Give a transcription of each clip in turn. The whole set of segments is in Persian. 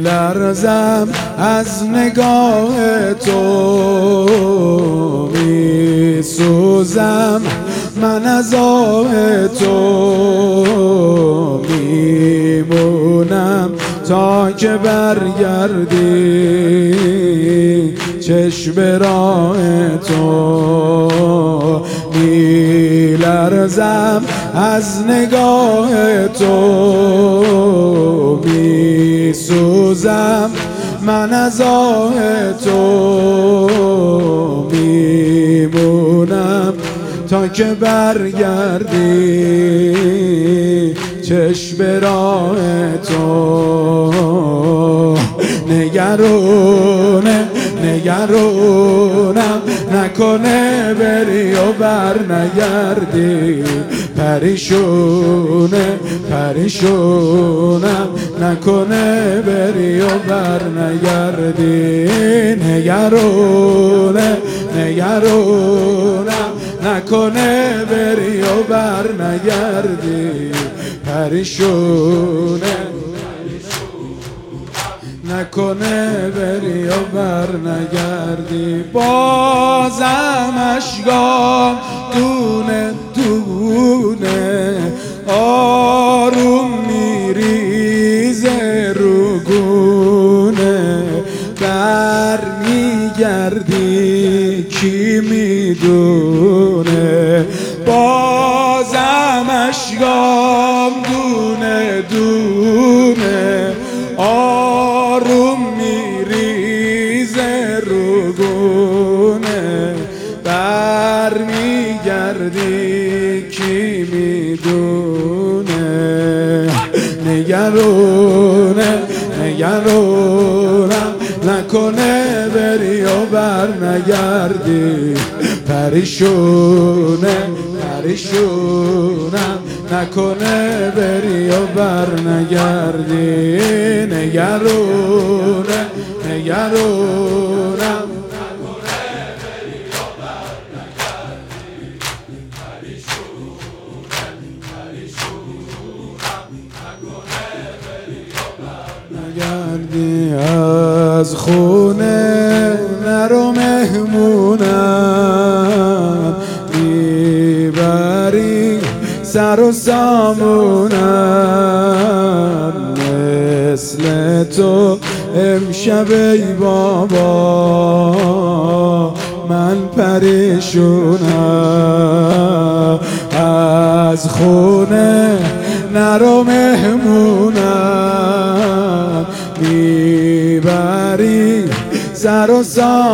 میلرزم از نگاه تو، میسوزم من از آه تو، میمونم تا که برگردی چشم راه تو، میلرزم از نگاه تو، میسوزم من از آه تو، میمونم تا که برگردی چشم راه تو. نگرونم نکنه بری و بر نگردی، پریشونم نکنه بری و بر نگردی، نگرونم نکنه بری و بر نگردی، پریشونه نکنه بری و بر نگردی. بازم اشکام دونه دونه آروم میریزه رو گونه، برمیگردی کی میدونه. بازم اشکام دونه دونه آروم میریزه رو گونه، برمیگردی کی میدونه. نگرونم نکنه بری و بر نگردی، پریشونم نکنه بری و بر نگردی، نگرونم نگردی. از خونه نرو مهمونم، میبری سر و سامونم، مثل تو امشب ای بابا من پریشونم. از خونه نرو مهمونم، میبری سر و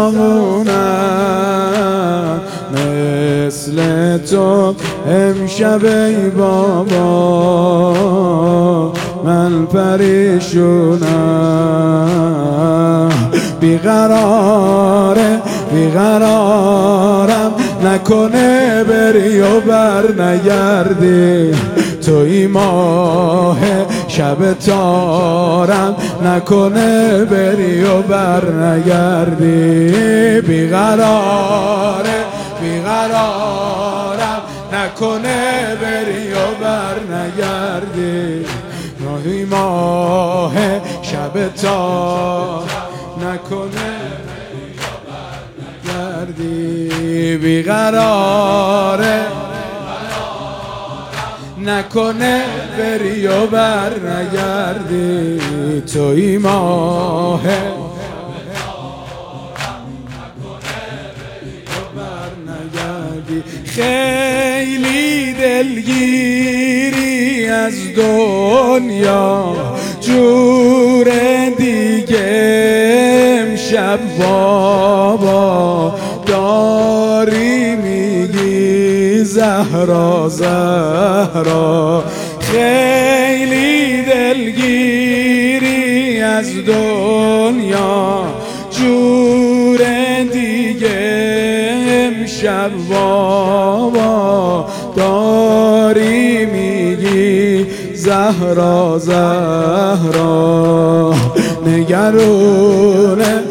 سامونم، مثل تو امشب ای بابا من پریشونم. بیقرارم نکنه بری و بر نگردی، توی ماه شب تارم نکنه بری و بر نگردی. بیقرارم نکنه بری و بر نگردی، توی ماه شب تار نکنه گردی. بیقراره نکنه بری و بر نگردی، توی ماه خیلی دلگیری از دنیا، جور دیگه امشب بابا داری میگی زهرا زهرا. خیلی دلگیری از دنیا، جور دیگه امشب بابا داری میگی زهرا زهرا. نگرونم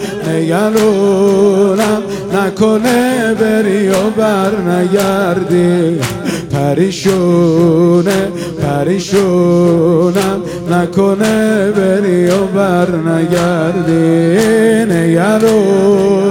نکنه بری و بر نگردی، پریشونه پریشونم نکنه بری و بر نگردی نگرون